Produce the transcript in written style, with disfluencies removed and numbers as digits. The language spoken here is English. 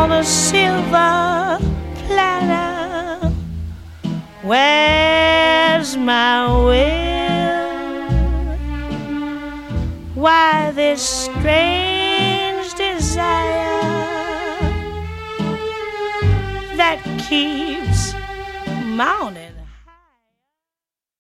on a silver platter. Where's my will? Why this strange desire that keeps mounting?